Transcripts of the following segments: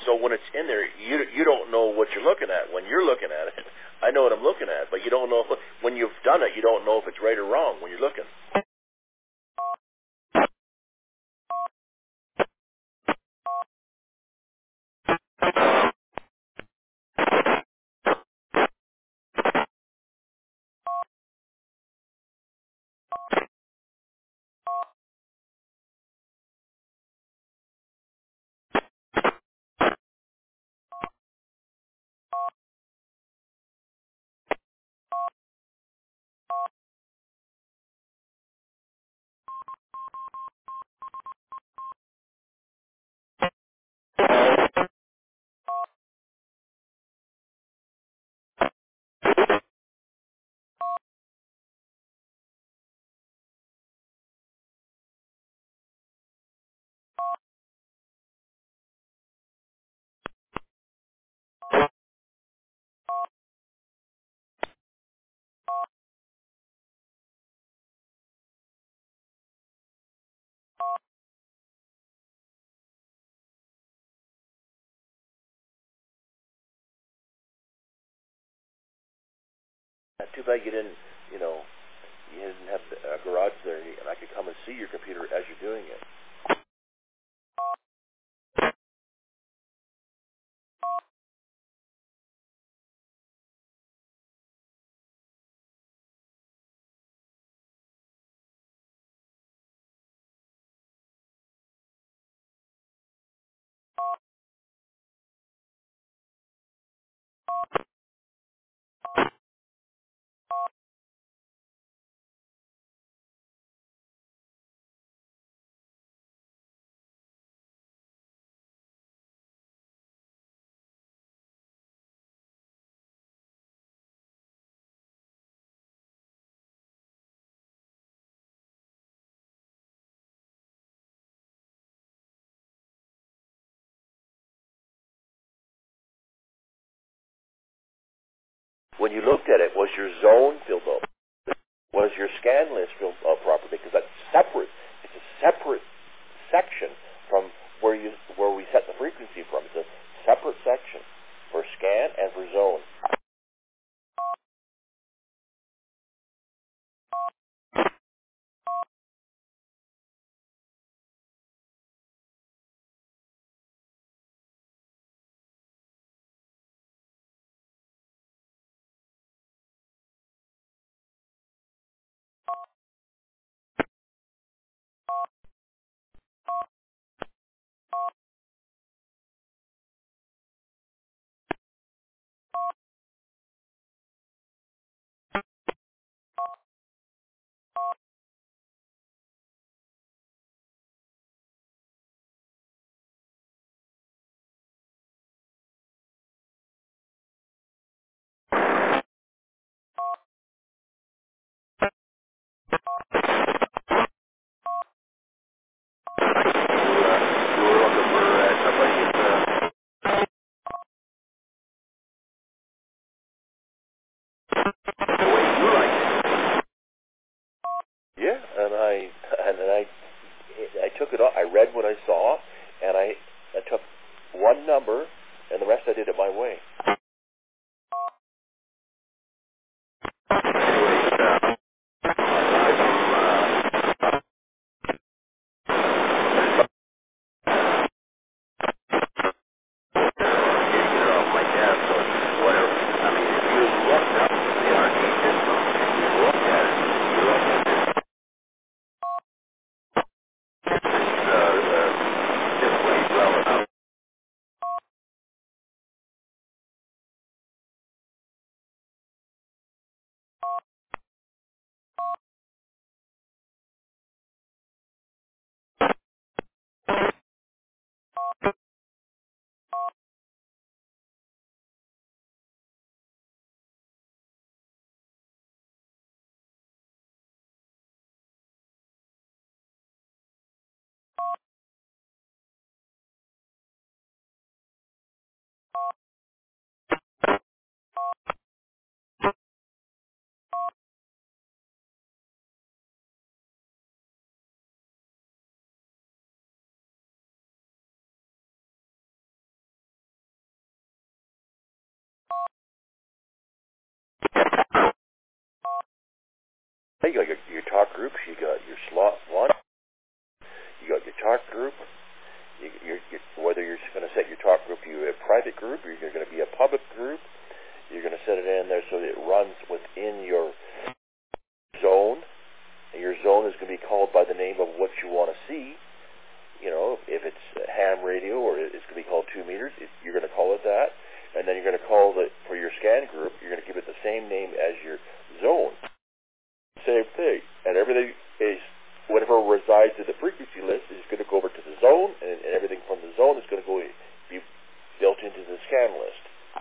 So when it's in there, you don't know what you're looking at. When you're looking at it, I know what I'm looking at, but you don't know when you've done it. You don't know if it's right or wrong when you're looking. Too bad you didn't, you didn't have a garage there, and I could come and see your computer as you're doing it. When you looked at it, was your zone filled up? Was your scan list filled up properly? Because that's separate. It's a separate section from where we set the frequency from. It's a separate section for scan and for zone. You were looking for somebody the way you like it. Yeah, I took it off. I read what I saw, and I took one number, and the rest I did it my way. You got your talk groups. You got your slot one. You got your talk group. Whether you're going to set your talk group to a private group or you're going to be a public group, you're going to set it in there so that it runs within your zone. And your zone is going to be called by the name of what you want to see. You know, if it's ham radio or it's going to be called 2 meters, you're going to call it that. And then you're going to call it for your scan group, you're going to give it the same name as your zone. Same thing. And everything is, whatever resides in the frequency list is going to go over to the zone, and everything from the zone is going to be built into the scan list.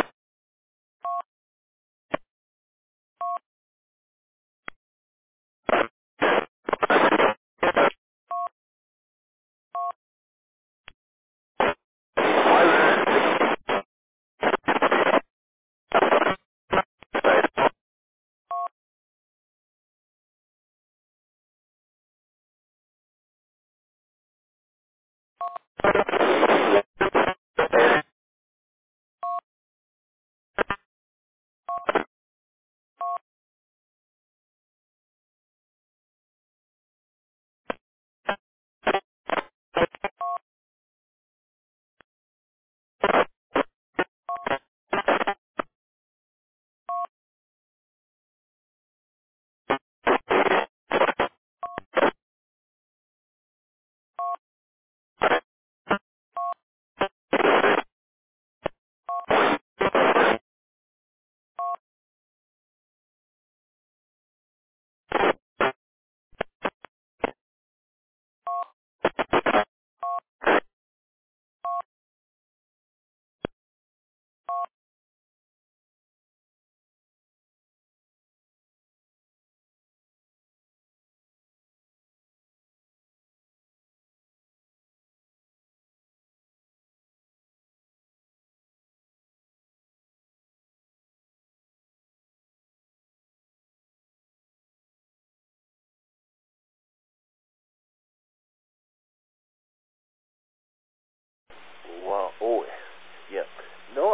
Wow. Oh, yeah. No,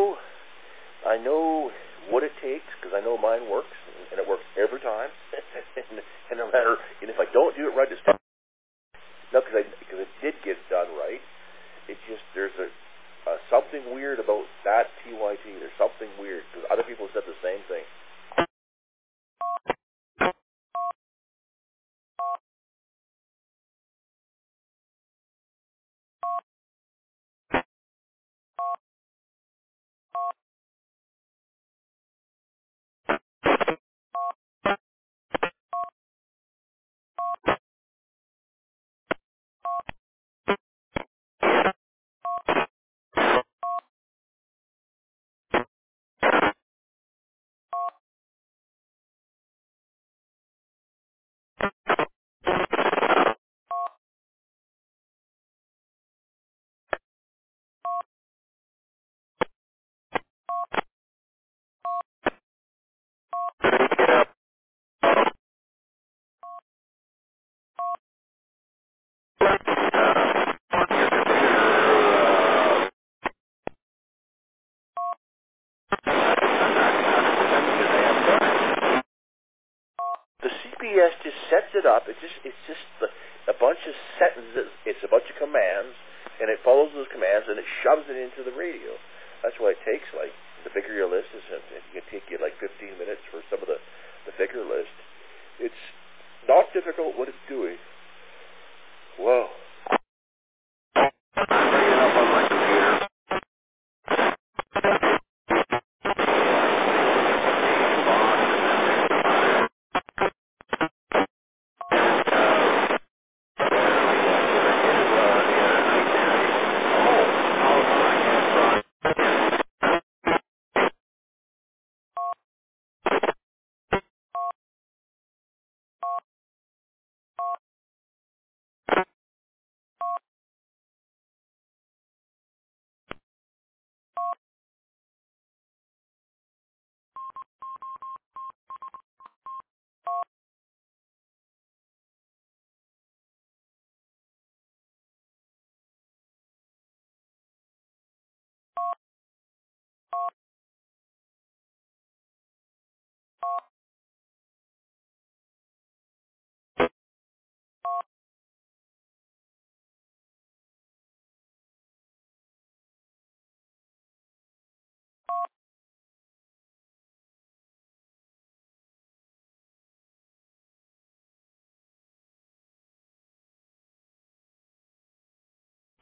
I know what it takes because I know mine works, and it works every time. and no matter, and if I don't do it right, it's no, because it did get done right. It just there's something weird about that TYT. There's something weird because other people said the same thing. The CPS just sets it up. It's just a bunch of sentences. It's a bunch of commands, and it follows those commands, and it shoves it into the radio. That's why it takes like the bigger your list is. It can take you like 15 minutes for some of the bigger list. It's not difficult what it's doing. Wow.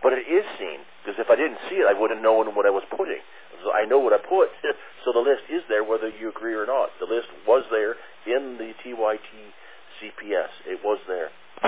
But it is seen, because if I didn't see it, I wouldn't know what I was putting. So I know what I put, so the list is there whether you agree or not. The list was there in the TYT CPS. It was there.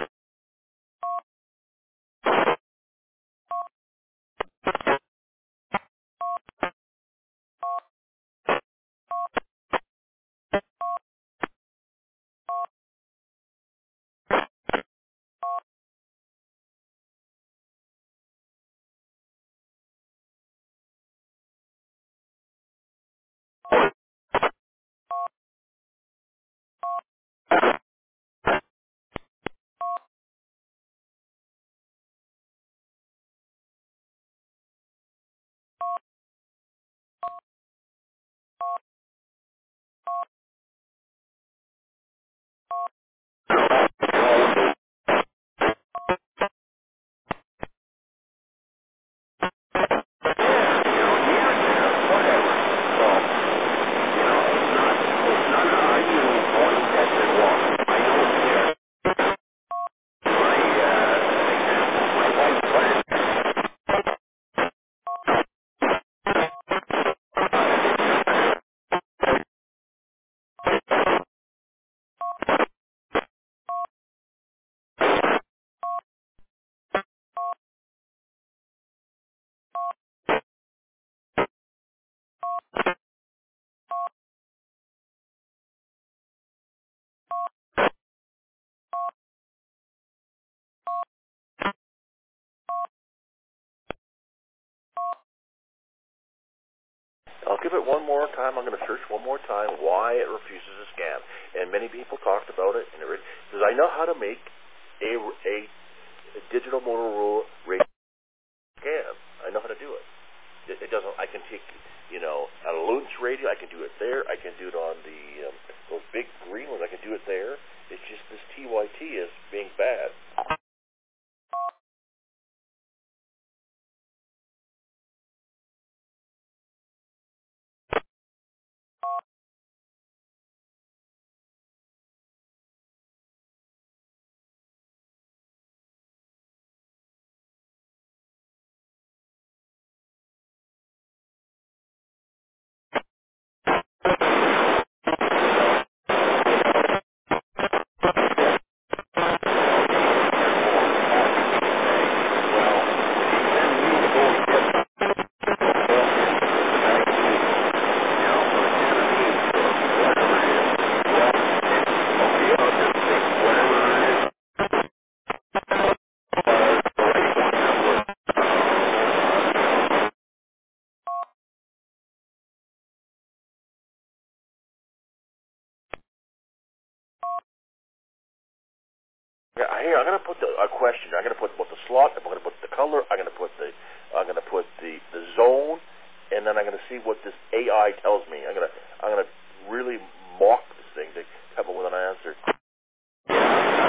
I'll give it one more time. I'm going to search one more time why it refuses to scan. And many people talked about it, and because I know how to make a digital Motorola radio scan. I know how to do it. It doesn't. I can take, a Lunch radio. I can do it there. I can do it on the those big green ones. I can do it there. It's just this TYT is being bad. Yeah, here, I'm going to put a question. I'm going to put the slot. I'm going to put the color. I'm going to put the zone, and then I'm going to see what this AI tells me. I'm going to really mock this thing to come up with an answer.